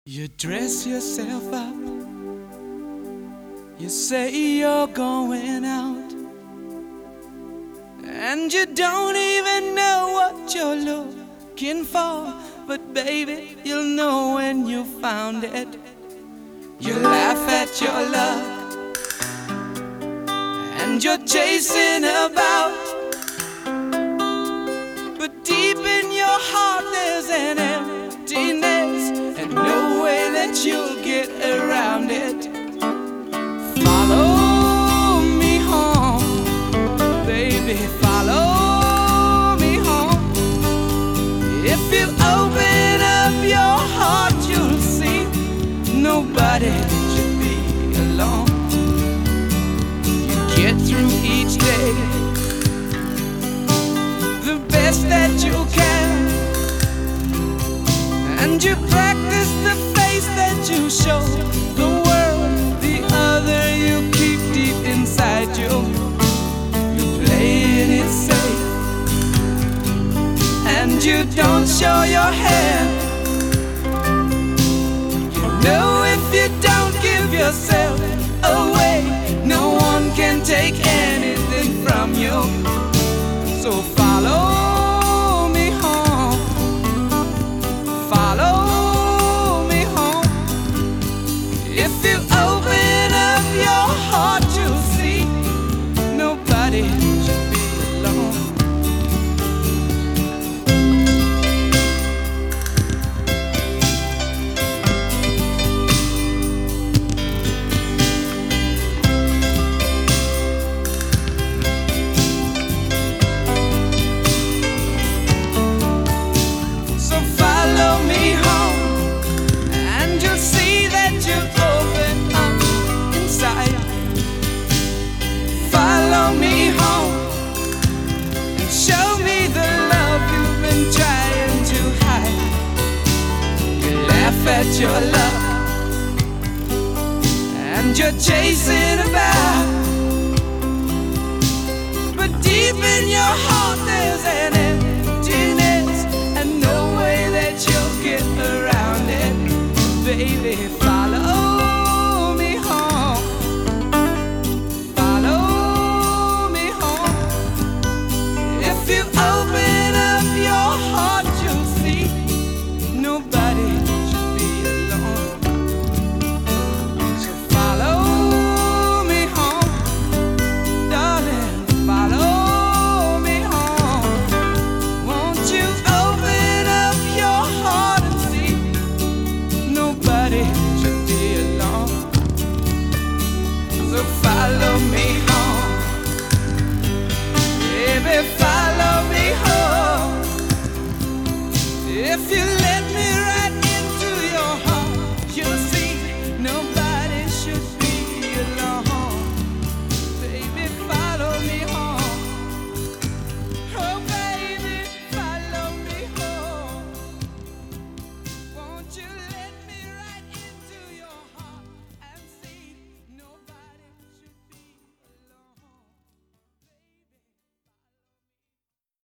You dress yourself up, you say you're going out, and you don't even know what you're looking for. But baby, you'll know when you found it. You laugh at your luck, and you're chasing about, but deep in your heart there's an emptiness, and no way that you'll get around it. Follow me home, baby, follow me home. If you open up your heart, you'll see nobody should be alone. You get through each day the best that you can, and you practice the face that you show the world. The other you keep deep inside you. You're playing it safe, and you don't show your hand. You know if you don't give yourself away, no one can take anything from you. So follow me home, follow me home. If you open up your heart, you'll see nobody should be alone. So follow me home, and you'll see that you open up inside. Follow me home, and show me the love you've been trying to hide. You laugh at your love, and you're chasing about, but deep in your heart there's an emptiness, and no way that you'll get around it. Baby, follow me home, follow me home. If you open up your heart, you'll see nobody should be alone. So follow me home, darling, follow me home. Won't you open up your heart and see nobody should be alone? So follow me home, baby, follow